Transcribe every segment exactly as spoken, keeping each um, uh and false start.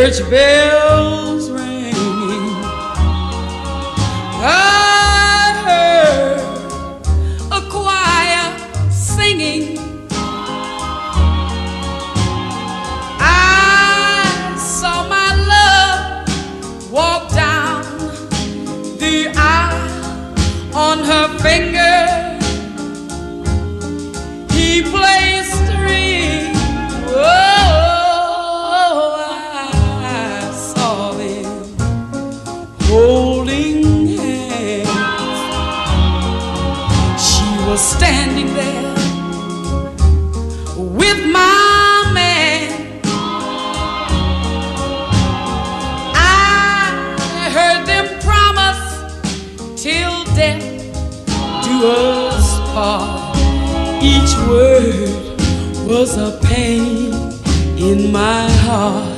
church bells ringing. I heard a choir singing. I saw my love walk down the aisle on her finger. He plays string. Oh, I saw them holding hands. She was standing there with my man. I heard them promise till death do us part. Each word was a pain in my heart.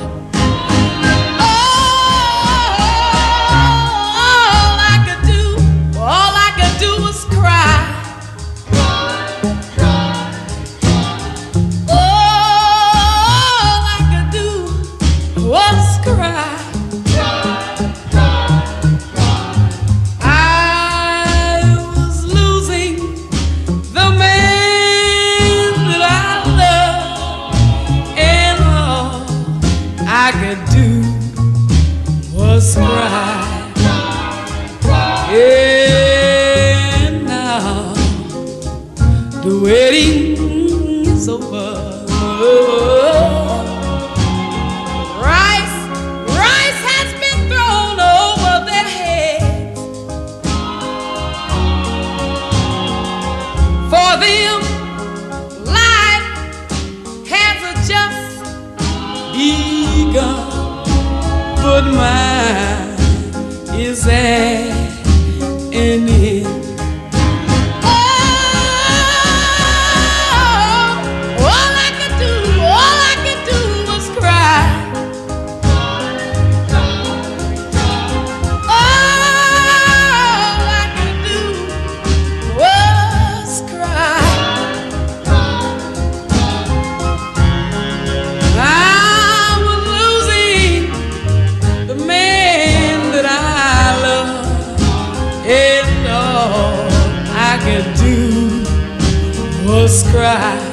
All I could do, all I could do was cry. All I could do was cry. I could do was cry. And now the wedding is over. Rice, rice has been thrown over their heads. For them, life has just begun, but mine is at an end. Oh, all I could do, all I could do was cry. All I could do was cry. And all I could do was cry.